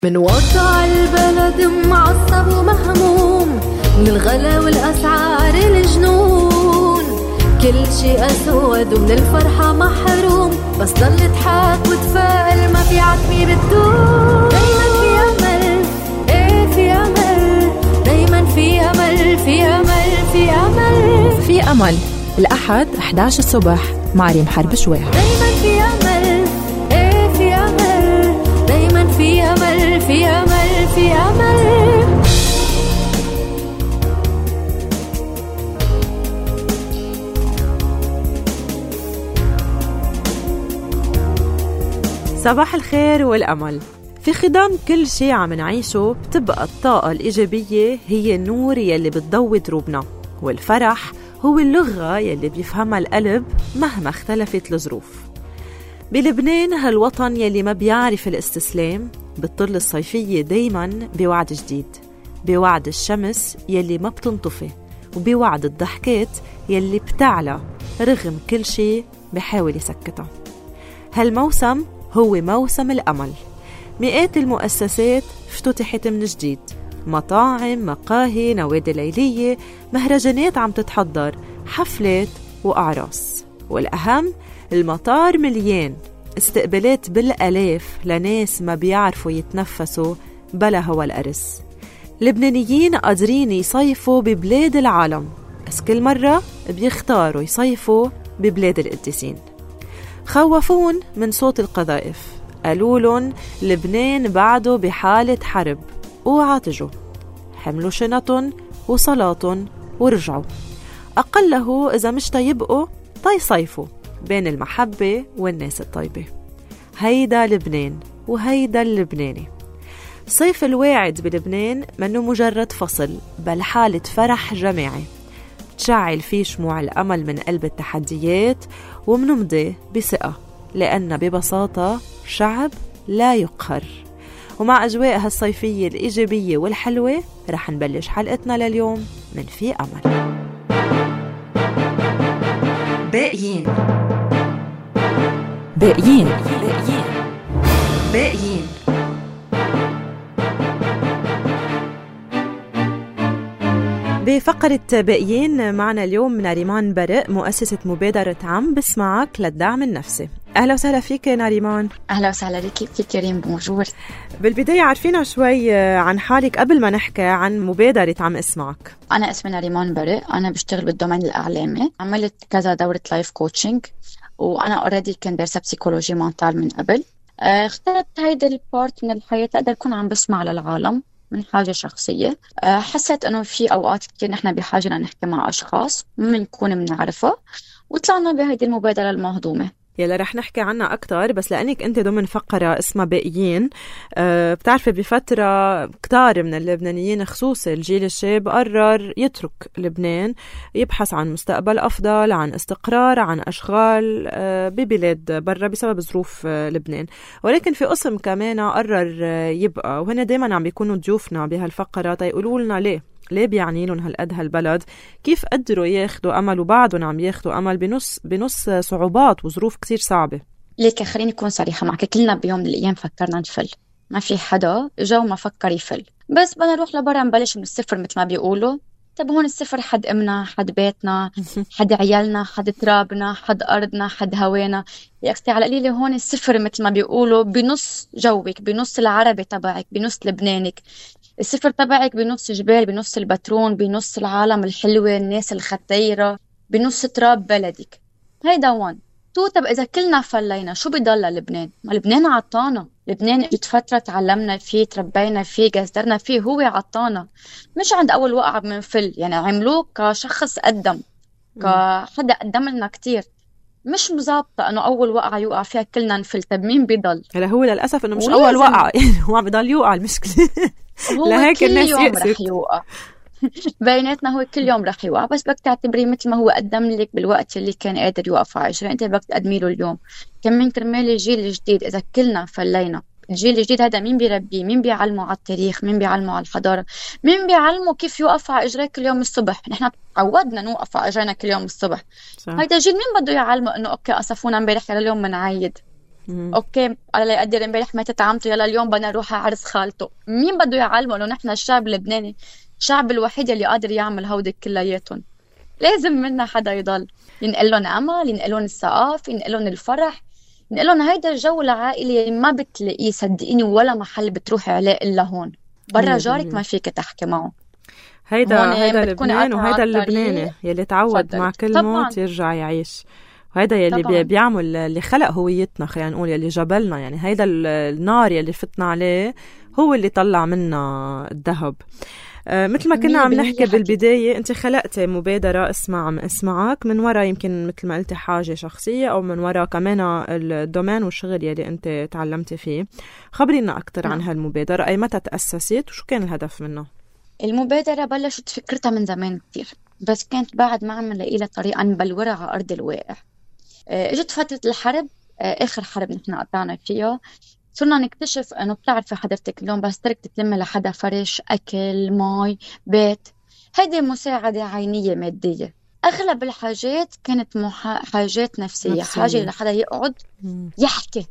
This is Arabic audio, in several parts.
من وضع البلد معصب ومهموم، من الغلا والأسعار الجنون، كل شيء أسود ومن الفرحة محروم، بس ضل تضحك وتفائل، ما في عتمي بتدوم. دايما في أمل، ايه في أمل، دايما في أمل، في أمل، في أمل، في أمل. الأحد 11 الصبح مع ريم حرب شويح. دايما في أمل، ايه في أمل، دايما في أمل، في أمل، في أمل. صباح الخير والأمل. في خضم كل شيء عم نعيشه بتبقى الطاقة الإيجابية هي النور يلي بتضوي دروبنا، والفرح هو اللغة يلي بيفهمها القلب مهما اختلفت الظروف. بلبنان هالوطن يلي ما بيعرف الاستسلام، بتطل الصيفية دايما بوعد جديد، بوعد الشمس يلي ما بتنطفي، وبوعد الضحكات يلي بتعلى رغم كل شيء بحاول يسكتها. هالموسم هو موسم الأمل. مئات المؤسسات افتتحت من جديد، مطاعم، مقاهي، نوادي ليلية، مهرجانات عم تتحضر، حفلات وأعراس، والأهم المطار مليان، استقبالات بالألاف لناس ما بيعرفوا يتنفسوا بلا هوا الأرز. لبنانيين قادرين يصيفوا ببلاد العالم، بس كل مرة بيختاروا يصيفوا ببلاد القديسين. خوفون من صوت القذائف، قالولن لبنان بعده بحالة حرب، اوعى تجوا، حملوا شنطن وصلاتن ورجعوا، أقله إذا مش تيبقوا تيصيفوا بين المحبة والناس الطيبة. هيدا لبنان وهيدا اللبناني. صيف الواعد بلبنان منه مجرد فصل، بل حالة فرح جماعي تشعل فيه شموع الأمل من قلب التحديات، ومنمضي بثقة لأن ببساطة شعب لا يقهر. ومع أجواء هالصيفية الإيجابية والحلوة رح نبلش حلقتنا لليوم من في أمل. باقيين باقيين باقيين باقيين. بفقرة باقيين معنا اليوم ناريمان برق، مؤسسة مبادرة عم بسمعك للدعم النفسي. أهلا وسهلا فيك ناريمان. أهلا وسهلا لك كريم، بونجور. بالبداية عارفينا شوي عن حالك قبل ما نحكي عن مبادرة عم اسمعك. أنا اسمي ناريمان برق، أنا بشتغل بالدومين الإعلامي، عملت كذا دورة لايف كوتشنج، وأنا أوريدي كنت دارسة بسيكولوجي مونتال من قبل. اخترت هيدا البارت من الحياة أقدر أكون عم بسمع للعالم من حاجة شخصية. حسيت أنه في أوقات كتير نحن بحاجة نحكي مع أشخاص منكون منعرفها، وطلعنا بهيدي المبادرة المهضومة يلا رح نحكي عنها أكتر. بس لأنك أنت ضمن فقرة اسمها باقيين، بتعرفي بفترة كتار من اللبنانيين خصوصا الجيل الشاب قرر يترك لبنان، يبحث عن مستقبل أفضل، عن استقرار، عن أشغال ببلاد برا بسبب ظروف لبنان. ولكن في قسم كمان قرر يبقى، وهنا دايما عم بيكونوا ضيوفنا بهالفقرة يقولوا لنا ليه بيعني لهم هالقد هالبلد، كيف قدروا ياخدوا أمل وبعدهم عم ياخدوا أمل بنص صعوبات وظروف كتير صعبة. ليك خليني أكون صريحة معك، كلنا بيوم من الأيام فكرنا نفل، ما في حدا جو ما فكر يفل، بس بدنا نروح لبرا نبلش من الصفر مثل ما بيقولوا. طب هون الصفر حد أمنا، حد بيتنا، حد عيالنا، حد ترابنا، حد أرضنا، حد هوانا. يا أختي على قليلة هون الصفر مثل ما بيقولوا بنص جوك، بنص العربي تبعك، بنص لبنانك. الصفر تبعك بنص جبال، بنص البترون، بنص العالم الحلوة، الناس الختيرة، بنص تراب بلدك. هيدا 1 2. طب إذا كلنا فلينا شو بيضل لبنان؟ ما لبنان عطانا، لبنان اجت فترة تعلمنا فيه، تربينا فيه، قصدرنا فيه، هو عطانا. مش عند أول وقعة بنفل، يعني عملوه كشخص قدم، كحدا قدم لنا كتير. مش مزابطة أنه أول وقعة يوقع فيها كلنا نفل. طب مين بيضل؟ هلا هو للأسف أنه مش أول وقعة هو عم بيضل يوقع. المشكلة هو كل يوم رح يوقع بيناتنا، هو كل يوم رح يوقع، بس بدك تعتبريه مثل ما هو قدم لك بالوقت اللي كان قادر يوقف على عجرة، انت بدك تقدمي له اليوم. كمان كرمال الجيل الجديد إذا كلنا فلينا، الجيل الجديد هذا مين بيربيه؟ مين بيعلمه على التاريخ؟ مين بيعلمه على الحضارة؟ مين بيعلمه كيف يوقف على إجريه كل يوم الصبح؟ نحن تعودنا نوقف على إجرينا كل يوم الصبح. هيدا الجيل مين بده يعلمه إنه أوكي أصفونا امبارح كل يوم منعيد؟ اوكي الله يقدر امبارح ماتت عمته، يلا اليوم بدنا نروح على عرس خالته. مين بده يعلمه انه نحن الشعب اللبناني الشعب الوحيد اللي قادر يعمل هودي كلياتهم؟ لازم منا حدا يضل ينقل لهم امل، ينقل لهم الثقافه، ينقل لهم الفرح، ينقل لهم هيدا الجو العائلي اللي ما بتلاقيه صدقيني ولا محل بتروحي عليه الا هون. برا جارك ما فيك تحكي معه. هيدا لبنان، وهيدا اللبناني يلي تعود مع كل موت يرجع يعيش، وهيدا يلي بيعمل اللي خلق هويتنا، خلينا نقول يلي جبلنا، يعني هيدا النار يلي فتنا عليه هو اللي طلع منا الذهب. مثل ما كنا عم نحكي بالبداية، انت خلقتي مبادرة اسمها عم اسمعك من وراء يمكن مثل ما قلتي حاجة شخصية أو من وراء كمان الدومين والشغل يلي انت تعلمتي فيه. خبرينا أكتر عن هالمبادرة، أي متى تأسست وشو كان الهدف منها؟ المبادرة بلشت فكرتها من زمان كتير، بس كانت بعد ما عم نلاقي لها طريقة نبلورها على أرض الواقع. اجت فترة الحرب، آخر حرب نحن قطعنا فيها، صرنا نكتشف انه بتعرفي حضرتك اليوم بس ترك تتلمي لحدا فرش، اكل، مي، بيت، هيدي مساعدة عينية مادية. اغلب الحاجات كانت حاجات نفسية. حاجة لحدا يقعد يحكي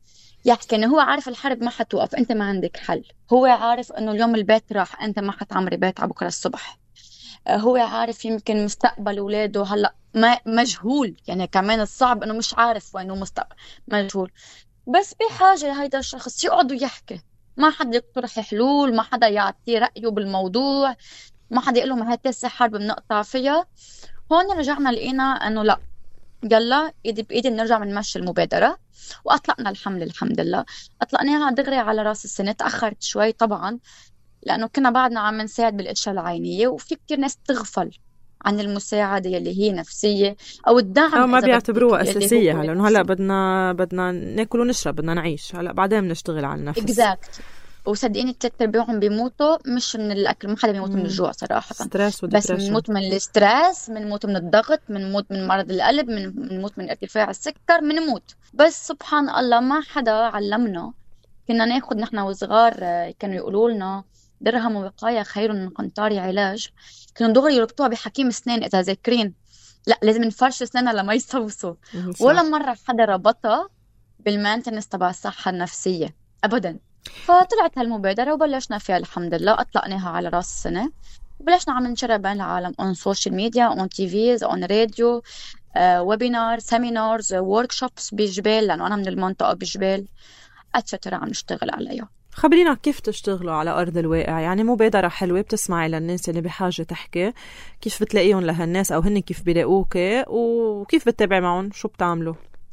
انه هو عارف الحرب ما حتوقف، انت ما عندك حل. هو عارف انه اليوم البيت راح، انت ما حتعمري بيت على بكره الصبح. هو عارف يمكن مستقبل اولاده هلا ما مجهول، يعني كمان الصعب انه مش عارف وينه مستقبل مجهول، بس بحاجة هيدا الشخص يقعد ويحكي. ما حدا يقترح حلول، ما حدا يعطي رأيه بالموضوع، ما حدا يقول له ما هي تسع حرب بنقطع فيها. هون رجعنا لقينا انه لا، يلا ايدي بايدي نرجع نمشي المبادرة. واطلقنا الحملة الحمد لله، اطلقناها دغري على راس السنة. تأخرت شوي طبعا لانه كنا بعدنا عم نساعد بالاشياء العينية، وفي كتير ناس تغفل عن المساعدة يلي هي نفسية أو الدعم، أو ما بيعتبروها أساسية. لأنه هلأ بدنا ناكل ونشرب، بدنا نعيش، هلأ بعدين بنشتغل على النفس. exactly. وصدقيني 3/4 بيموتوا مش من الأكل، ما حدا بيموت من الجوع صراحة، بس بنموت من الاسترس، بنموت من الضغط، بنموت من مرض القلب، بنموت من ارتفاع السكر، بنموت. بس سبحان الله ما حدا علمنا. كنا ناخد نحن وصغار، كانوا يقولوا لنا درهم وقاية خير من قنطار علاج. كانوا دغري يربطوها بحكيم اسنان إذا ذاكرين، لا لازم نفرش اسناننا لما يصوصوا. ولا مرة حدا ربطها بالمانتنس تبع الصحة النفسية أبدا. فطلعت هالمبادرة وبلشنا فيها الحمد لله، أطلقناها على رأس السنة، وبلشنا عم ننشرها بين العالم on social media, on TVs, on radio, ويبينار، سيمينارز، workshops بجبال، لأنه أنا من المنطقة بجبال etc. عم نشتغل عليها. خبرينا كيف تشتغلوا على أرض الواقع، يعني مبادرة حلوة بتسمعي للناس اللي بحاجة تحكي، كيف بتلاقيهم لهالناس أو هن كيف بيلاقوك، وكيف بتتابع معهم، شو بتعملوا؟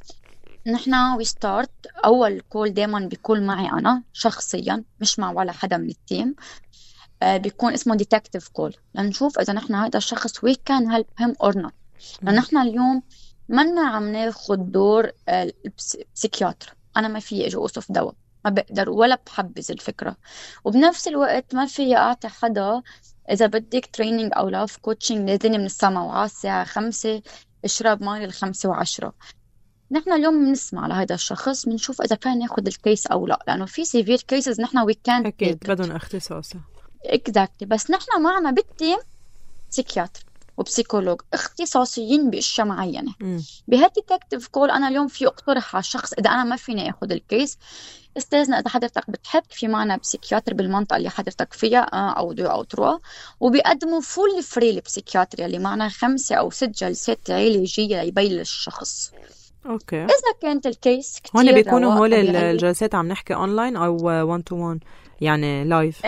نحنا we start أول كول دايما بيكون معي أنا شخصيا، مش مع ولا حدا من التيم. بيكون اسمه detective call لنشوف إذا نحنا هذا الشخص we can help him or not. لأن نحنا اليوم منا عم ناخد دور البسيكياتر. أنا ما في أجي أوصف دواء، ما بقدر ولا بحبذ الفكرة، وبنفس الوقت ما في أعطي حدا إذا بدك تريننج أو لايف كوتشنج لازم من السما وعلى الساعة 5 اشرب ماي 5:10. نحن اليوم بنسمع لهذا الشخص، بنشوف إذا كان ياخد الكيس أو لا، لأنه في سيفير كيسز نحن we can't أكيد بدون اختصاصه. exactly. بس نحن معنا بالتيم سيكياتر وبسيكولوج اختصاصيين بأشياء معينة. بهالديتكتيف كول أنا اليوم في أقترح على الشخص إذا أنا ما فيني أخذ الكيس، استاذنا إذا حضرتك بتحب في معنا بسيكياتر بالمنطقة اللي حضرتك فيها أو 2 أو 3، وبيقدموا فول فري البسيكياتر اللي معنا 5 أو 6 جلسات علاجية يبين للشخص. أوكي. إذا كانت الكيس كتير هون بيكونوا هول الجلسات عم نحكي أونلاين أو 1 to 1 يعني لايف؟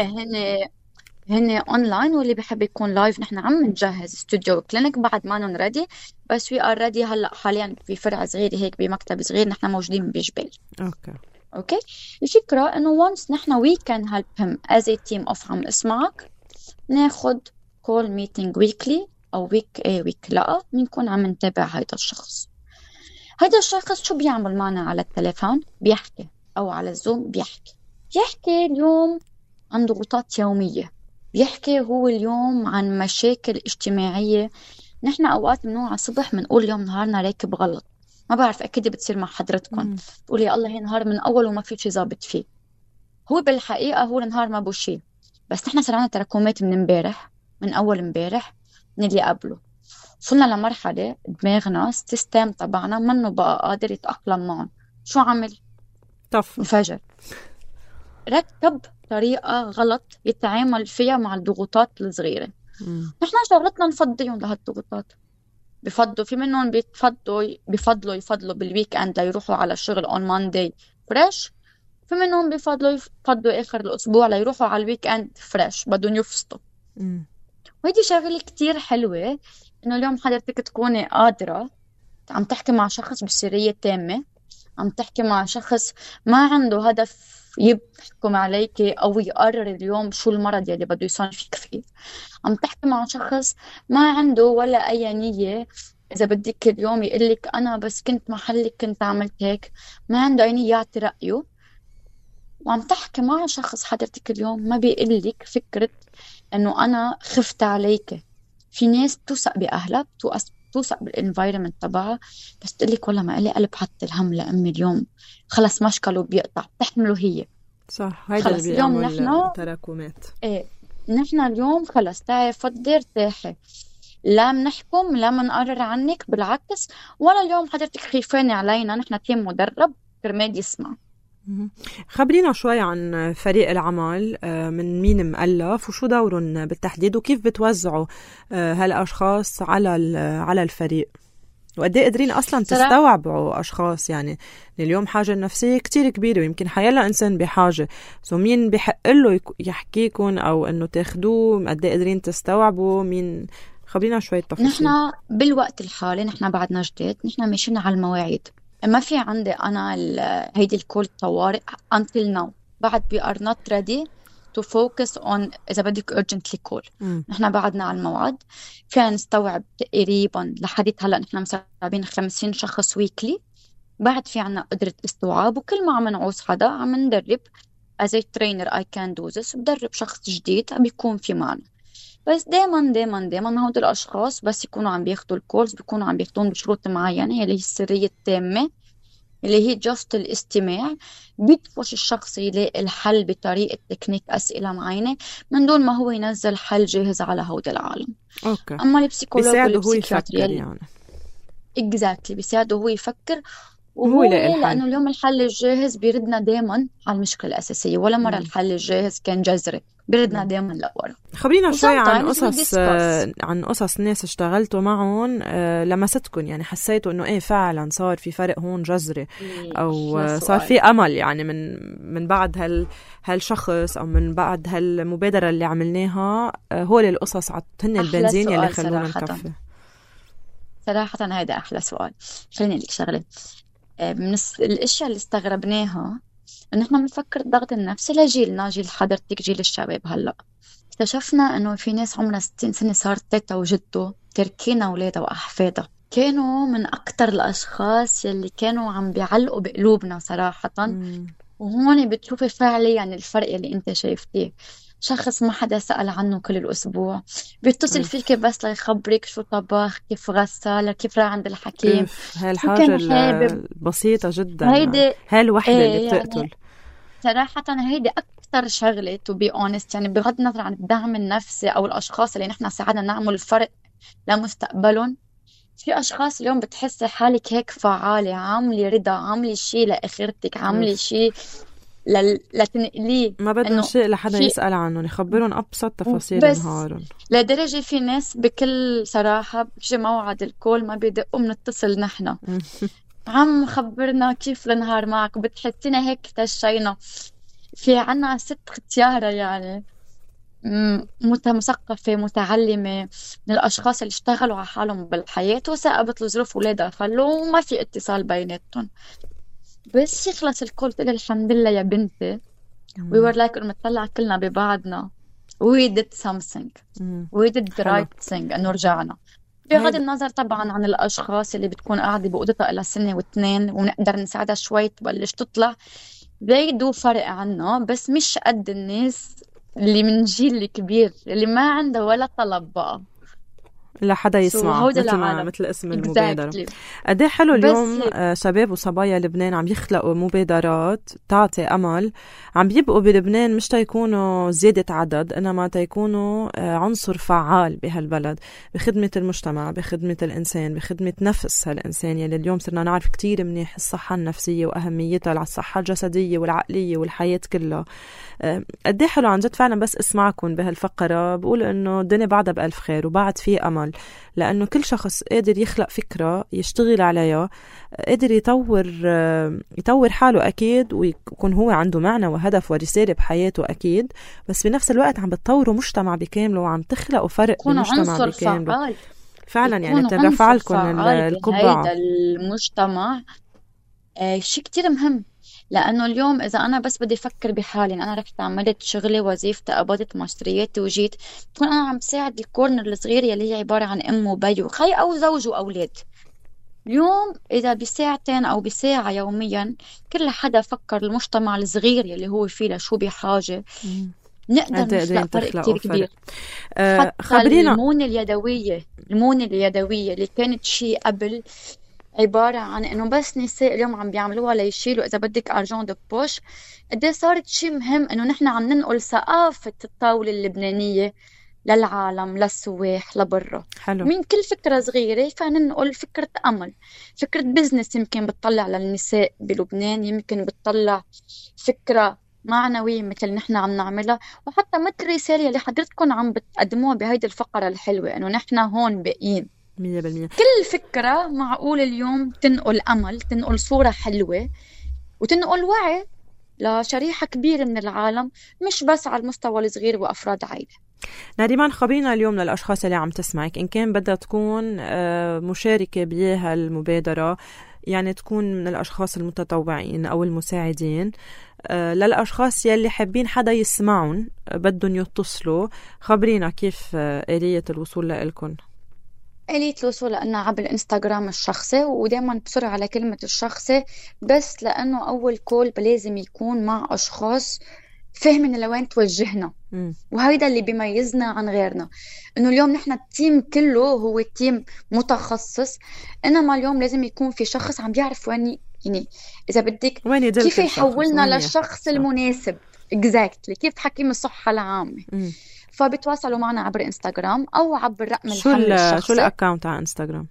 هن اونلاين، واللي بحب يكون لايف نحن عم نجهز استوديو كلينيك بعد ما نون ريدي، بس وي ار ريدي هلا حاليا في فرع صغير هيك بمكتب صغير نحن موجودين بجبال. اوكي. الفكره انه وانس نحن وي كان هيلب هيم از ا تيم اوف عم اسمعك، ناخذ كول ميتينج ويكلي او ويك لا بنكون عم نتابع هذا الشخص. هذا الشخص شو بيعمل معنا على التليفون؟ بيحكي، او على الزوم بيحكي اليوم عن ضغوطات يوميه، بيحكي هو اليوم عن مشاكل اجتماعية. نحن أوقات منوع الصبح منقول اليوم نهارنا راكب غلط، ما بعرف أكيد بتصير مع حضرتكم، تقولي يا الله هي نهار من أول وما في شيء ظابط فيه. هو بالحقيقة هو النهار ما بو شيء، بس نحن صار عنا تراكمات من امبارح، من أول امبارح من اللي قبله. وصلنا لمرحلة دماغنا السيستم تبعنا منه بقى قادر يتأقلم معهم. شو عمل؟ طف انفجر. ركب طريقة غلط يتعامل فيها مع الضغوطات الصغيرة. نحن شغلتنا نفضيهم لهالضغوطات. بفضلوا في منهم بفضلوا بالويك اند ليروحوا على الشغل اون ماندي فريش، في منهم بفضلوا اخر الاسبوع ليروحوا على الويك اند فريش بدهم يفسطوا. وهيدي شغله كتير حلوه انه اليوم حضرتك تكوني قادره عم تحكي مع شخص بسريه تامه، عم تحكي مع شخص ما عنده هدف يحكم عليك او يقرر اليوم شو المرض يلي بده يصنفك فيه. عم تحكي مع شخص ما عنده ولا اي نيه، اذا بدك اليوم يقلك انا بس كنت محلك كنت عملت هيك، ما عنده اي نيه يعطي رايه. وعم تحكي مع شخص حضرتك اليوم ما بيقلك فكره انه انا خفت عليك. في ناس بتوثق باهلها، بتوثق بالانفايرمنت تبعها، بس تقلك والله ما إلي قلب حط الهم لامي اليوم، خلص مشكله بيقطع، بتحمله هي. صح، هيدا اللي بيعمل تراكمات. ايه نحن اليوم خلص تعي فضي ارتاحي، لا منحكم لا منقرر عنك، بالعكس ولا اليوم حضرتك خيفاني علينا، نحن تيم مدرب كرمال يسمع. خبرينا شوي عن فريق العمل، من مين مؤلف وشو دورهم بالتحديد وكيف بتوزعوا هالأشخاص على الفريق، وقد ايه قادرين اصلا تستوعبوا اشخاص. يعني اليوم حاجه النفسيه كتير كبيره ويمكن حيلا انسان بحاجه، مين بحق له يحكيكم او انه تاخدوه؟ قد ايه قادرين تستوعبوا؟ مين؟ خبرينا شويه تفاصيل. نحن بالوقت الحالي نحن بعدنا جديد، نحن ماشيين على المواعيد، ما في عندي انا هيدي الكول طوارئ until now. بعد we are not ready to focus on إذا بدك urgently call. نحن بعدنا على الموعد، فينا نستوعب تقريبا لحديت هلأ نحن مستوعبين 50 شخص ويكلي. بعد في عنا قدرة استوعاب، وكل ما عم نعوز حدا عم ندرب as a trainer I can do this، بدرب شخص جديد عم بيكون في معنا. بس دايما هود الأشخاص بس يكونوا عم بياخدوا الكولز بيكونوا عم بياخدون بشروط معينة اللي هي السرية التامة، اللي هي جست الاستماع. بيدفش الشخص يلاقي الحل بطريقة تكنيك أسئلة معينة من دون ما هو ينزل حل جاهز على هود العالم. أوكي. أما البسيكولوج بيساعده هو يفكر يعني. exactly بيساعده هو يفكر وهو لأنه اليوم الحل الجاهز بيردنا دايما على المشكلة الأساسية، ولا مرة الحل الجاهز كان جذري بيردنا دايما لورا. خبرينا شوي عن قصص ناس اشتغلتوا معهم لمستكم، يعني حسيتوا انه ايه فعلا صار في فرق هون جذري او صار في امل يعني من بعد هالشخص او من بعد هالمبادرة اللي عملناها. هول القصص هن البنزين يلي خلونا نكفي. صراحة هذا أحلى سؤال. خليني لك شغلة من الأشياء اللي استغربناها إنه إحنا بنفكر الضغط النفسي لجيلنا، جيل حضرتك، جيل الشباب. هلأ اكتشفنا إنه في ناس عمرها 60 سنة صارت تيتا وجدو تركينا أولادها وأحفادها، كانوا من أكتر الأشخاص اللي كانوا عم بيعلقوا بقلوبنا صراحة. وهون بتشوفي فعليا الفرق اللي أنت شايفتيه. شخص ما حدا سأل عنه كل الأسبوع، بيتصل فيك بس ليخبرك شو طبخ، كيف غسل، كيف راح عند الحكيم. هاي الحاجة البسيطة جدا، هاي الوحدة اللي بتقتل يعني. صراحة هيدي أكتر شغلة to be honest، يعني بغض النظر عن الدعم النفسي أو الأشخاص اللي نحن ساعدنا نعمل الفرق لمستقبلهم. في أشخاص اليوم بتحسي حالك هيك فعالة، عاملة رضا، عاملة شيء لآخرتك، عاملة شيء لتنقليه، ما بدهم شيء لحدا يسأل عنهم، يخبرون أبسط تفاصيل نهارهم. لدرجة في ناس بكل صراحة بيجي موعد الكول ما بيدقوا منتصل نحن عم خبرنا كيف النهار معك، بتحسينا هيك تشينا. في عنا ست ختيارة يعني مثقفة متعلمة من الأشخاص اللي اشتغلوا على حالهم بالحياة وثاقبت الظروف ولادها خلوا وما في اتصال بيناتهم. بس يخلص الكل تقول الحمد لله يا بنتي we were like نطلع كلنا ببعضنا we did something we did the right thing انه رجعنا. بغض النظر طبعا عن الاشخاص اللي بتكون قاعده بأوضتها إلى سنة واثنين ونقدر نساعدها شوي تبلش تطلع، بيدوا فرق عنا، بس مش قد الناس اللي من جيل الكبير اللي ما عنده ولا طلب بقى. لحدا يسمع هودا مثل ما العالم. مثل اسم المبادرة. Exactly. قد ايه حلو اليوم بس شباب وصبايا لبنان عم يخلقوا مبادرات تعطي أمل، عم بيبقوا بلبنان مش تيكونوا زيادة عدد، إنما تيكونوا عنصر فعال بهالبلد بخدمة المجتمع، بخدمة الإنسان، بخدمة نفس هالإنسان يلي اليوم صرنا نعرف كتير منيح الصحة النفسية وأهميتها على الصحة الجسدية والعقلية والحياة كلها. قد ايه حلو عن جد فعلا بس اسمعكم بهالفقرة بقول إنه الدنيا بعدها بألف خير وبعد في أمل، لأنه كل شخص قادر يخلق فكرة يشتغل عليها، قادر يطور حاله أكيد، ويكون هو عنده معنى وهدف ورسالة بحياته أكيد، بس بنفس الوقت عم بتطوروا مجتمع بكامله وعم تخلقوا فرق بالمجتمع بكامله. فعلا يعني ترفع لكم القبعة. هيدا المجتمع شيء كتير مهم، لأنه اليوم إذا أنا بس بدي أفكر بحالي أنا رحت عملت شغلي وظيفتي قبضت مصرياتي وجيت، بكون أنا عم ساعد الكورنر الصغير يلي هي عبارة عن أم وبي وخي أو زوج وأولاد. اليوم إذا بساعتين أو بساعة يوميا كل حدا فكر المجتمع الصغير يلي هو فيه لشو بحاجة، نقدر نخلق فرق كتير كبير. خبرينا المونة اليدوية اللي كانت شيء قبل عبارة عن إنه بس نساء اليوم عم بيعملوها ليشيلوا إذا بدك أرجون دو بوش، قديه صارت شيء مهم إنه نحن عم ننقل ثقافة الطاولة اللبنانية للعالم، للسواح، لبرا. حلو. من كل فكرة صغيرة فننقل فكرة أمل، فكرة بزنس يمكن بتطلع للنساء بلبنان، يمكن بتطلع فكرة معنوية مثل نحن عم نعملها، وحتى مثل رسالة اللي حضرتكم عم بتقدموها بهيدي الفقرة الحلوة إنه نحن هون باقيين. 100%. كل فكرة معقول اليوم تنقل أمل، تنقل صورة حلوة، وتنقل وعي لشريحة كبيرة من العالم، مش بس على المستوى الصغير وأفراد عائلة. نريمان خبرينا اليوم للأشخاص اللي عم تسمعك، إن كان بدها تكون مشاركة بها المبادرة، يعني تكون من الأشخاص المتطوعين أو المساعدين، للأشخاص يلي حابين حدا يسمعون بدهم يتصلوا، خبرينا كيف آلية الوصول لإلكن؟ آلية الوصول لأنه عبر الإنستغرام الشخصي، ودايما بسرعة على كلمة الشخصي بس، لأنه أول كول لازم يكون مع أشخاص فهمنا لوين توجهنا. وهيدا اللي بيميزنا عن غيرنا، إنه اليوم نحن التيم كله هو تيم متخصص، إنما اليوم لازم يكون في شخص عم بيعرف وين، يعني إذا بدك كيف يحولنا للشخص المناسب. exactly. كيف تحكيم الصحة العامة. فبتواصلوا معنا عبر انستغرام او عبر رقم الحمل الشخصي. شو الاكاونت على انستغرام؟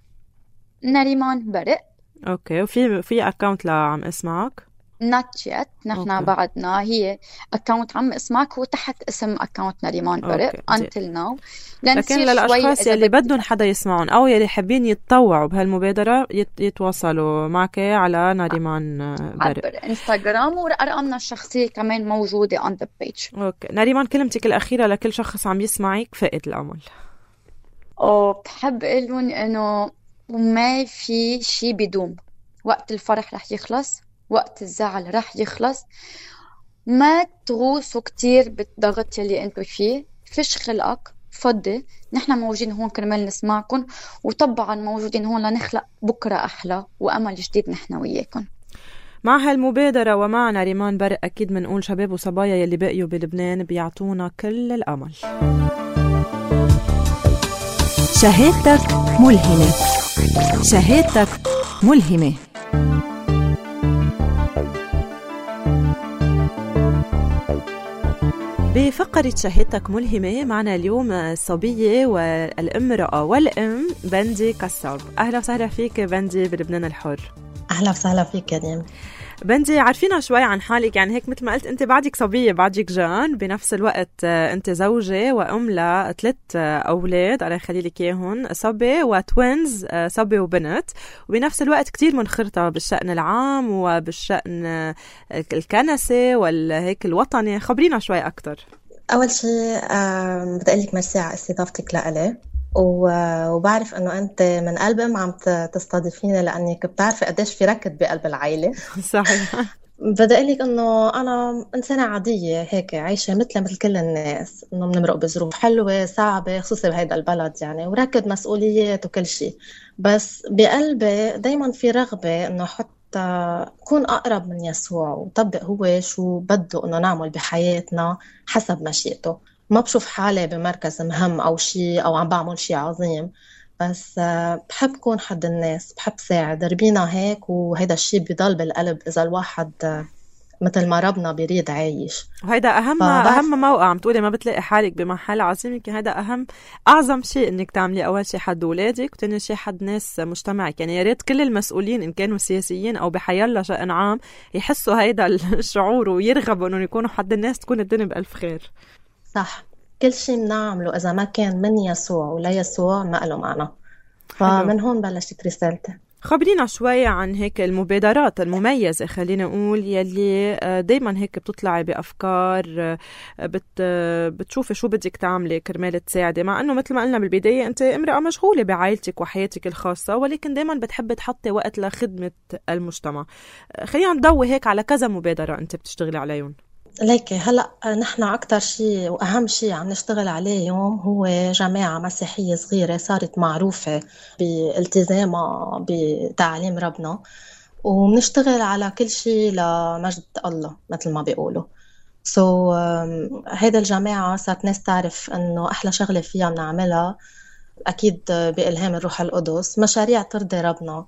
نريمان برق. اوكي. وفي اكاونت لعم اسمعك؟ not yet. نحن بعدنا هي اكاونت عم اسمعك هو تحت اسم اكاونت نريمان برق until now. لكن للاشخاص يلي بدهم حدا يسمعون او يلي حابين يتطوعوا بهالمبادره يتواصلوا معك على نريمان برق عبر انستغرام، ورقمنا الشخصيه كمان موجوده on the page. اوكي نريمان، كلمتك الاخيره لكل شخص عم يسمعك فائد الامل. بحب اقول لهم انه ما في شيء بدوم، وقت الفرح رح يخلص، وقت الزعل رح يخلص، ما تغوصوا كتير بالضغط يلي انتو فيه، فيش خلقك فضي، نحن موجودين هون كرمال نسمعكم، وطبعا موجودين هون لنخلق بكرة أحلى وأمل جديد نحن وياكم. مع هالمبادرة ومع نريمان برق أكيد منقول شباب وصبايا يلي بقيوا بلبنان بيعطونا كل الأمل. شهادتك ملهمة. شهادتك ملهمة. بفقرة شهادتك ملهمة معنا اليوم الصبية والامرأة والأم بندي كساب. أهلا وسهلا فيك بندي بلبنان الحر. أهلا وسهلا فيك يا ديم. بندي عارفينا شوي عن حالك، يعني هيك مثل ما قلت أنت بعدك صبية بعدك جان، بنفس الوقت أنت زوجة وأم ل3 أولاد الله يخلي لك إياهم، صبي وتوينز، صبي وبنت، وبنفس الوقت كتير منخرطة بالشأن العام وبالشأن الكنسي والهيك الوطني. خبرينا شوي أكتر. أول شيء بدي أقول لك ميرسي على استضافتك لإلي، وبعرف انه انت من قلب عم تستضيفيني لانك بتعرفي قديش في ركض بقلب العائله. صحيح. بدي اقول لك انه انا انسانه عاديه هيك عايشه مثل كل الناس، انه بنمرق بظروف حلوه صعبه خصوصا بهيدا البلد يعني، وركض مسؤوليات وكل شيء، بس بقلبي دايما في رغبه انه حتى أكون أقرب من يسوع وطبق هو شو بده إنه نعمل بحياتنا حسب مشيئته. ما بشوف حالي بمركز مهم أو شيء أو عم بعمل شيء عظيم، بس بحب كون حد الناس، بحب ساعد، ربينا هيك وهيدا الشيء بيضل بالقلب إذا الواحد مثل ما ربنا بيريد عايش. وهيدا أهم موقع عم تقولي ما بتلاقي حالك بمحل عظيم، يمكن هيدا أعظم شيء إنك تعملي. أول شيء حد ولادك، وتاني شيء حد ناس مجتمعك. يعني يا ريت كل المسؤولين إن كانوا سياسيين أو بحيالله شأن عام يحسوا هيدا الشعور ويرغبوا إنه يكونوا حد الناس، تكون الدنيا بألف خير. صح، كل شيء بنعمله إذا ما كان من يسوع ولا يسوع ما له معنى. فمن هون بلشت رسالتي. خبرينا شوي عن هيك المبادرات المميزة، خلينا نقول، يلي دايما هيك بتطلعي بأفكار، بتشوفي شو بدك تعملي كرمال تساعدي، مع أنه مثل ما قلنا بالبداية أنت امرأة مشغولة بعائلتك وحياتك الخاصة، ولكن دايما بتحبي تحطي وقت لخدمة المجتمع. خلينا نضوي هيك على كذا مبادرة أنت بتشتغلي عليهم. ليكي هلأ نحن أكتر شيء وأهم شيء عم نشتغل عليه اليوم هو جماعة مسيحية صغيرة صارت معروفة بالتزامها بتعليم ربنا، وبنشتغل على كل شيء لمجد الله مثل ما بيقولوا. هيدا الجماعة صارت ناس تعرف أنه أحلى شغلة فيها بنعملها أكيد بإلهام الروح القدس، مشاريع ترضي ربنا.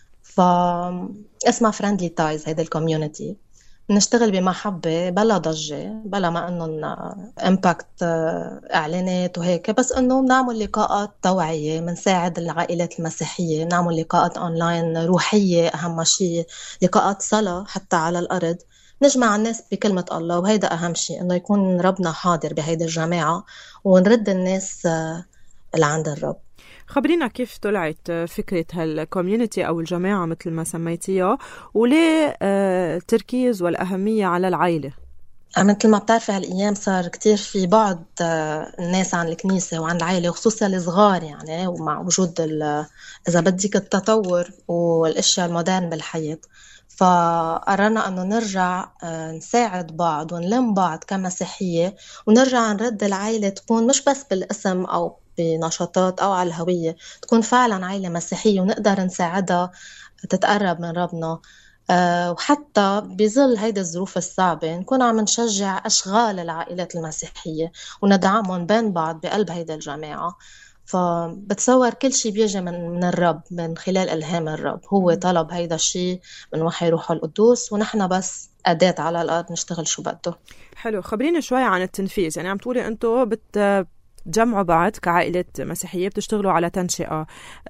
اسمها Friendly Ties. هيدا الكوميونيتي نشتغل بمحبة بلا ضجة، بلا ما انه امباكت اعلانات وهيك، بس انه بنعمل لقاءات توعية، بنساعد العائلات المسيحية، بنعمل لقاءات اونلاين روحية، اهم شيء لقاءات صلاة حتى على الارض، نجمع الناس بكلمة الله. وهيدا اهم شيء، انه يكون ربنا حاضر بهيدي الجماعة ونرد الناس اللي عند الرب. خبرينا كيف طلعت فكرة هالكوميونيتي أو الجماعة مثل ما سميتيها، وليه التركيز والأهمية على العائلة؟ مثل ما بتعرفي هالأيام صار كتير في بعض الناس عن الكنيسة وعن العائلة، وخصوصا الصغار يعني، ومع وجود إذا بدك التطور والأشياء المودرن بالحياة، فقررنا أنه نرجع نساعد بعض ونلم بعض كمسيحية، ونرجع نرد العائلة تكون مش بس بالاسم أو بنشاطات أو على الهوية، تكون فعلا عائلة مسيحية ونقدر نساعدها تتقرب من ربنا. وحتى بظل هيدا الظروف الصعبة نكون عم نشجع أشغال العائلات المسيحية وندعمهم بين بعض بقلب هيدا الجماعة. فبتصور كل شيء بيجي من الرب، من خلال إلهام الرب. هو طلب هيدا الشيء من وحي روحه القدوس، ونحن بس أداة على الأرض نشتغل شو بده. حلو، خبرينا شوي عن التنفيذ. يعني عم تقولي أنتوا تجمعوا بعض كعائلة مسيحية، بتشتغلوا على تنشئة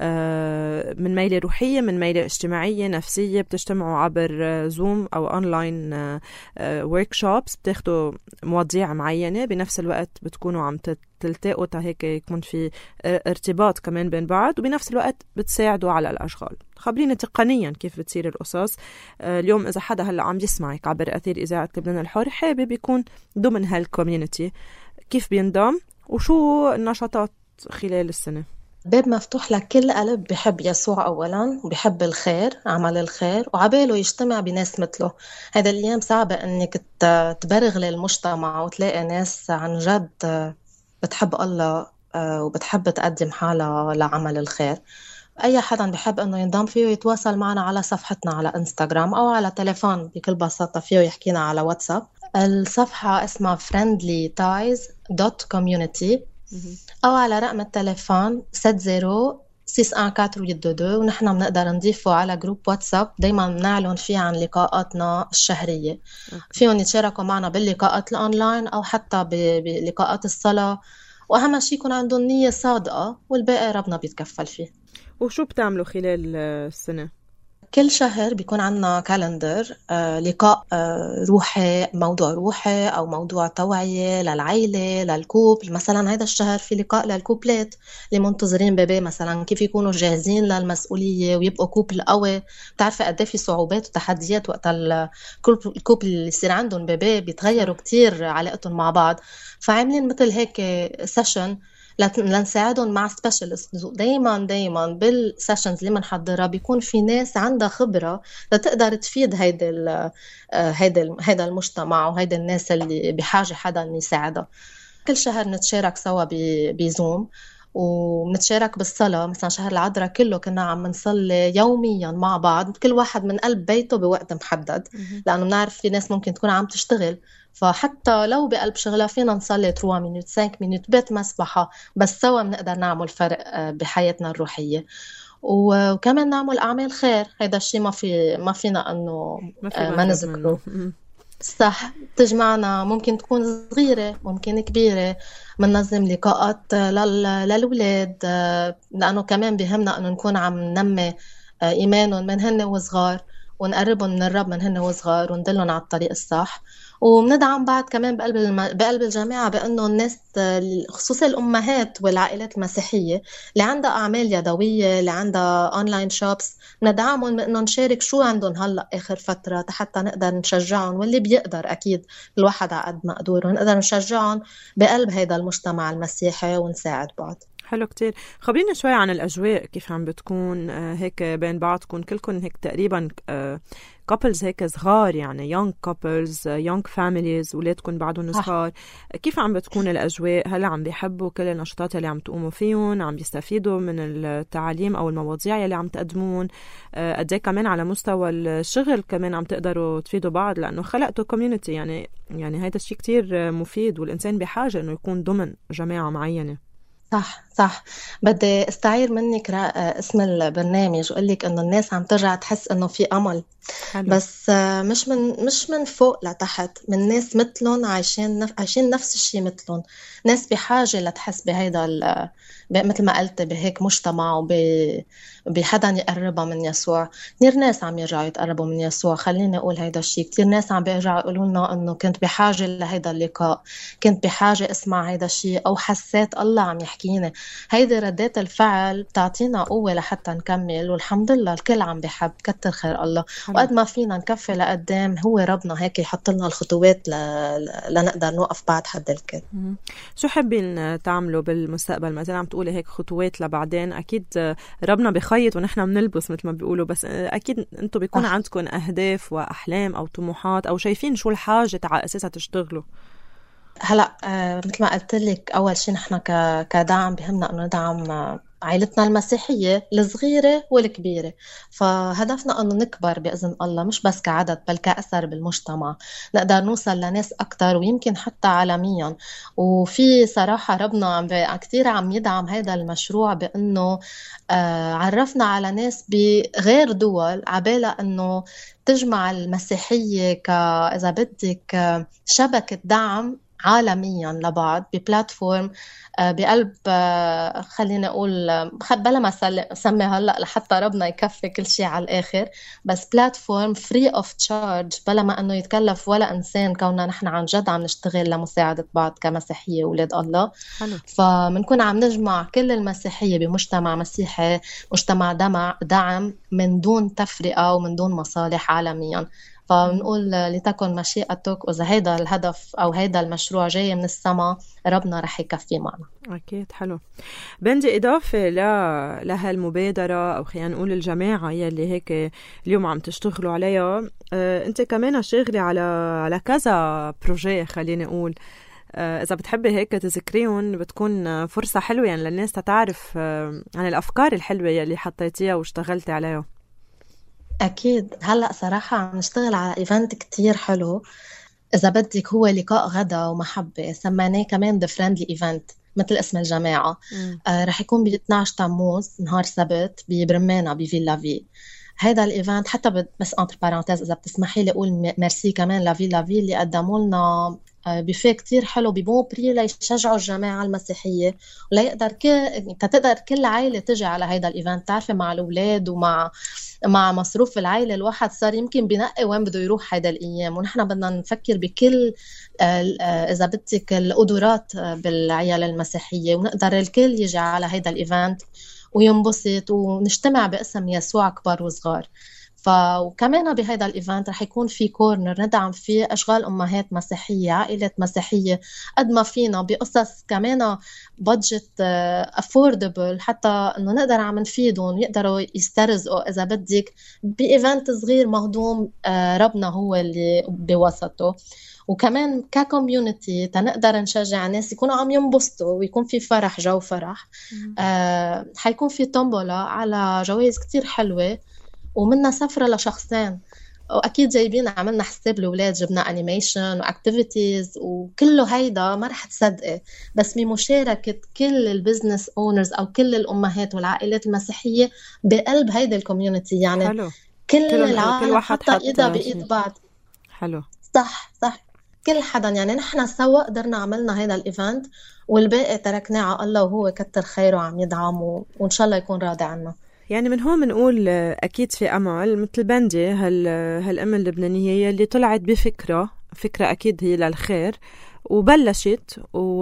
من ميلة روحية، من ميلة اجتماعية نفسية، بتجتمعوا عبر زوم أو أونلاين workshops، بتاخدوا مواضيع معينة، بنفس الوقت بتكونوا عم تلتقوا هيك يكون في ارتباط كمان بين بعض، وبنفس الوقت بتساعدوا على الأشغال. خبرينا تقنيا كيف بتصير القصص اليوم. إذا حدا هلأ عم يسمعك عبر أثير إذاعة لبنان الحر حابب يكون ضمن هالكوميونيتي، كيف بينضم وشو النشاطات خلال السنة؟ باب مفتوح لكل قلب بحب يسوع أولا وبحب الخير، عمل الخير، وعباله يجتمع بناس مثله. هذا الأيام صعبة أنك تبرغ للمجتمع وتلاقي ناس عن جد بتحب الله وبتحب تقدم حالها لعمل الخير. أي حدا بحب أنه ينضم فيه يتواصل معنا على صفحتنا على إنستغرام أو على تليفون، بكل بساطة فيه يحكينا على واتساب. الصفحة اسمها friendlyties.community أو على رقم التليفون 70614822، ونحن بنقدر نضيفه على جروب واتساب دايما بنعلن فيه عن لقاءاتنا الشهرية. فيهم يتشاركوا معنا باللقاءات الأونلاين أو حتى بلقاءات الصلاة، وأهم شيء يكون عندهم نية صادقة، والباقي ربنا بيتكفل فيه. وشو بتعملوا خلال السنة؟ كل شهر بيكون عنا كالندر لقاء روحي، موضوع روحي أو موضوع توعية للعائلة للكوبل. مثلا هذا الشهر في لقاء للكوبلات اللي منتظرين بيبي، مثلا كيف يكونوا جاهزين للمسؤولية ويبقوا كوبل قوي. بتعرفي قد ايه في صعوبات وتحديات وقت الكوبل اللي يصير عندهم بيبي، بيتغيروا كتير علاقتهم مع بعض. فعاملين مثل هيك سيشن لنساعدهم مع سبيشالست. دايما بالسيشنز اللي بنحضرها بيكون في ناس عندها خبرة لتقدر تفيد هيدا المجتمع وهيدا الناس اللي بحاجة حدا يساعدها. كل شهر نتشارك سوا بزوم، ونتشارك بالصلاة. مثلا شهر العذراء كله كنا عم نصلي يوميا مع بعض، كل واحد من قلب بيته بوقت محدد، لأنه بنعرف في ناس ممكن تكون عم تشتغل فحتى لو بقلب شغلة فينا نصلي 3 مينوت 5 مينوت بيت مسبحة، بس سوا بنقدر نعمل فرق بحياتنا الروحية. وكمان نعمل أعمال خير، هيدا الشيء ما فينا أنه ما نذكره. صح، تجمعنا، ممكن تكون صغيرة ممكن كبيرة. مننظم لقاءات للولاد، لأنه كمان بيهمنا أنه نكون عم ننمي إيمانهم من هن وصغار، ونقربهم من الرب من هن وصغار، وندلهم على الطريق الصح. ومندعم بعد كمان بقلب الجامعة بأنه الناس خصوصا الأمهات والعائلات المسيحية اللي عندها أعمال يدوية، اللي عندها أونلاين شوبس، ندعمهم بأنه نشارك شو عندهم هلأ آخر فترة حتى نقدر نشجعهم، واللي بيقدر أكيد الواحد على قد مقدور، ونقدر نشجعهم بقلب هيدا المجتمع المسيحي ونساعد بعض. حلو كتير. خبرينا شوي عن الأجواء، كيف عم بتكون هيك بين بعضكم كلكم هيك تقريبا couples هيك صغار، يعني young couples young families، ولادكم بعدهم صغار. كيف عم بتكون الأجواء؟ هل عم بيحبوا كل النشاطات اللي عم تقوموا فيهم؟ عم بيستفيدوا من التعليم أو المواضيع اللي عم تقدمون؟ قديه كمان على مستوى الشغل كمان عم تقدروا تفيدوا بعض، لأنه خلقتوا community، يعني هيدا الشيء كتير مفيد، والإنسان بحاجة إنه يكون ضمن جماعة معينة. صح. بدي استعير منك اسم البرنامج وقول لك انه الناس عم ترجع تحس انه في امل. حلو. بس مش من فوق لتحت، من ناس مثلهم عايشين نفس الشيء مثلهم، ناس بحاجه لتحس بهيدا مثل ما قلت بهيك مجتمع وبحدا يقربها من يسوع. كثير ناس عم يرجعوا يتقربوا من يسوع، خليني اقول هيدا الشيء. كثير ناس عم بيرجعوا يقولوا لنا انه كنت بحاجه لهيدا اللقاء، كنت بحاجه اسمع هيدا الشيء، او حسيت الله عم يحكينا. هيدي ردات الفعل بتعطينا قوه لحتى نكمل، والحمد لله الكل عم بيحب، كتر خير الله. وقد ما فينا نكفي لقدام، هو ربنا هيك يحط لنا الخطوات لنقدر نوقف بعد حد الكل. شو حابين تعملوا بالمستقبل؟ مثلا عم تقولي هيك خطوات لبعدين، اكيد ربنا بخيط ونحن بنلبس مثل ما بيقولوا، بس اكيد انتم بيكون عندكم اهداف واحلام او طموحات، او شايفين شو الحاجه على اساسها تشتغلوا. هلا مثل ما قلت لك، اول شيء نحن كدعم بهمنا انه ندعم عائلتنا المسيحية الصغيرة والكبيرة. فهدفنا أنه نكبر بإذن الله، مش بس كعدد بل كأثر بالمجتمع، نقدر نوصل لناس أكتر ويمكن حتى عالميا. وفي صراحة ربنا كتير عم يدعم هذا المشروع بأنه عرفنا على ناس بغير دول عبالة أنه تجمع المسيحية إذا بدك شبكة دعم عالميا لبعض ببلاتفورم بقلب خلينا أقول بلا ما سمي هلأ لحتى ربنا يكفي كل شيء على الآخر، بس بلاتفورم فري اوف تشارج، بلا ما أنه يتكلف ولا إنسان، كوننا نحن عن جد عم نشتغل لمساعدة بعض كمسيحية ولاد الله. فمنكون عم نجمع كل المسيحية بمجتمع مسيحي، مجتمع دعم من دون تفرقة ومن دون مصالح عالميا. فبنقول لتكن مشيئتك، وإذا هيدا الهدف أو هيدا المشروع جاي من السماء، ربنا رح يكفي معنا. أكيد. حلو. بندي إضافة لهالمبادرة، أو خلينا نقول الجماعة يلي هيك اليوم عم تشتغلوا عليها، أنت كمان شاغلة على كذا بروجي، خليني أقول إذا بتحبي هيك تذكريهم، بتكون فرصة حلوة يعني للناس تتعرف عن الأفكار الحلوة يلي حطيتيها واشتغلتي عليها. أكيد. هلأ صراحة عم نشتغل على إيفنت كتير حلو، إذا بدك هو لقاء غدا ومحبة، سميناه كمان The Friendly Event مثل اسم الجماعة. رح يكون ب 12 تموز نهار سبت ببرمانة بفيلا في. هذا الإيفنت حتى بس انتر بارانتيز إذا بتسمحي لي أقول ميرسي كمان لفيلا في اللي قدموا لنا بفيه كتير حلو ببون بري ليشجعوا الجماعة المسيحية، وليقدر تقدر كل عائلة تجي على هيدا الإيفنت. تعرفي مع الأولاد ومع مصروف العائلة، الواحد صار يمكن بنقي وين بده يروح هيدا الأيام، ونحن بدنا نفكر بكل إذا بدك القدرات بالعيال المسيحية، ونقدر الكل يجي على هيدا الإيفنت وينبسط ونجتمع باسم يسوع كبار وصغار. وكمان بهذا الإيفنت رح يكون في كورنر ندعم فيه أشغال أمهات مسيحية، عائلات مسيحية، قد ما فينا بقصص كمان بادجت affordable، حتى أنه نقدر عم نفيدهم يقدروا يسترزقوا إذا بدك بإيفنت صغير مهضوم ربنا هو اللي بوسطه. وكمان ككوميونيتي تنقدر نشجع الناس يكونوا عم ينبسطوا ويكون في فرح، جو فرح. حيكون في طنبلة على جوائز كتير حلوة، ومنها سفرة لشخصين. واكيد جايبين عملنا حساب الاولاد، جبنا انيميشن واكتيفيتيز وكله هيدا ما رح تصدقي، بس بمشاركه كل البزنس اونرز او كل الامهات والعائلات المسيحيه بقلب هيدا الكوميونتي. يعني حلو. كل كل العالم واحد حتى ايدها بايد بعض. حلو. صح كل حدا، يعني نحن سوا قدرنا عملنا هيدا الايفنت، والباقي تركناه على الله وهو كتر خيره عم يدعم وان شاء الله يكون راضي عنا. يعني من هون بنقول أكيد في أمل، مثل بندي هالأم اللبنانية اللي طلعت بفكرة أكيد هي للخير وبلشت،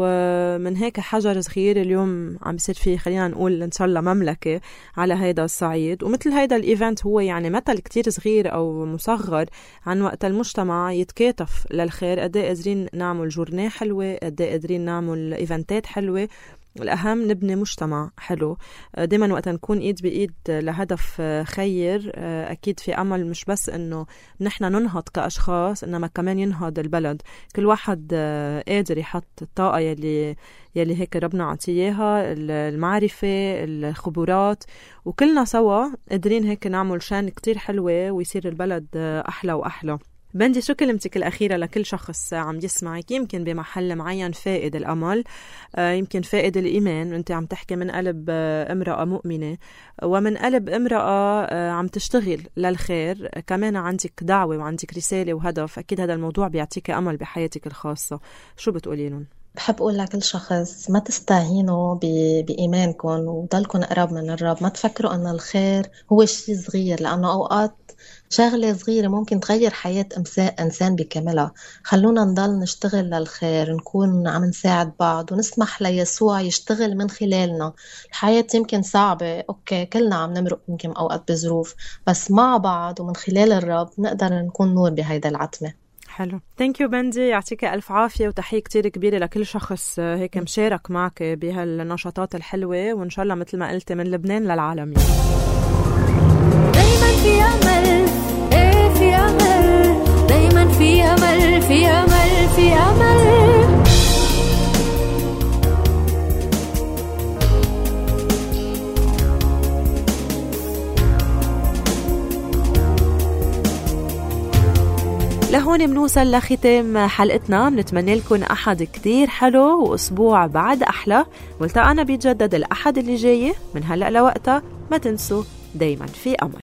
ومن هيك حجر صغير اليوم عم يصير فيه، خلينا نقول إن شاء الله مملكة على هيدا الصعيد. ومثل هيدا الإيفنت هو يعني مثل كتير صغير أو مصغر عن وقت المجتمع يتكاتف للخير. قديه قادرين نعمل جورنيه حلوة، قديه قادرين نعمل إيفنتات حلوة، الأهم نبني مجتمع حلو. دايما وقت نكون إيد بإيد لهدف خير أكيد في أمل، مش بس إنه نحن ننهض كأشخاص، إنما كمان ينهض البلد. كل واحد قادر يحط الطاقة يلي هيك ربنا عطيها، المعرفة، الخبرات، وكلنا سوا قادرين هيك نعمل شان كتير حلوة ويصير البلد أحلى وأحلى. بندي شو كلمتك الأخيرة لكل شخص عم يسمعك، يمكن بمحل معين فائد الأمل، يمكن فائد الإيمان، وانت عم تحكي من قلب امرأة مؤمنة ومن قلب امرأة عم تشتغل للخير، كمان عندك دعوة وعندك رسالة وهدف، أكيد هذا الموضوع بيعطيك أمل بحياتك الخاصة. شو بتقولي لهم؟ بحب أقول لكل شخص ما تستهينوا بإيمانكم وضلكم قرب من الرب. ما تفكروا أن الخير هو شيء صغير، لأنه أوقات شغلة صغيرة ممكن تغير حياة إنسان بكاملها. خلونا نضل نشتغل للخير، نكون عم نساعد بعض ونسمح ليسوع يشتغل من خلالنا. الحياة يمكن صعبة، أوكي كلنا عم نمرق يمكن أوقات بظروف، بس مع بعض ومن خلال الرب نقدر نكون نور بهيدا العتمة. حلو. ثانك يو بندي، يعطيك ألف عافية، وتحية كتير كبيرة لكل شخص هيك مشارك معك بهالنشاطات الحلوة، وإن شاء الله مثل ما قلت من لبنان للعالم. دايما في أمل، في أمل، دايما في أمل، في أمل، في أمل. لهون منوصل لختام حلقتنا. بنتمنى لكم أحد كتير حلو وأسبوع بعد أحلى، والتقانا بيتجدد الأحد اللي جاي. من هلأ لوقتها ما تنسوا دايما في أمل.